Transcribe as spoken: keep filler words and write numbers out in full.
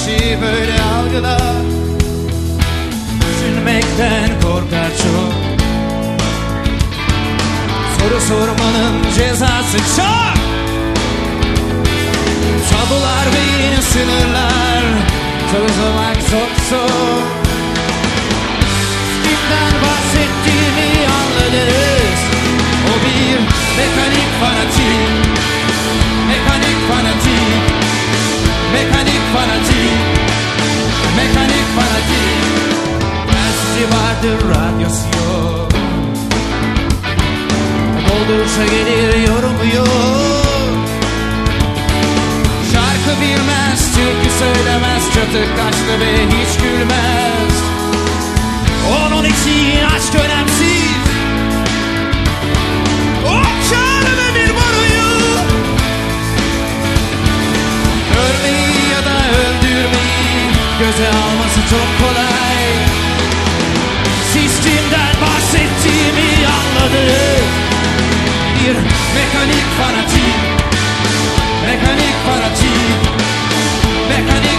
şeyi böyle algılar. Düşünmekten korkar çok. Soru sormanın cezası çok. Tabular ve yeni sınırlar, tanımak çok zor. Kimden bahsettiğimi anladınız. O bir mekanik fanatik, mekanik fanatik, mekanik fanatik, mekanik fanatik. Telsizi vardır, radyosu yok. Doldursa gelir, yorumu yok. Şarkı bilmez, türkü söylemez, çatı kaçtı ve hiç gülmez. Onun için aşk önemsiz. O çağrılı bir boruyu. Ölmeyi ya da öldürmeyi göze alması çok kolay. Sistemden bahsettiğimi anladım. Bir mekanik fanatik, mekanik fanatik, mekanik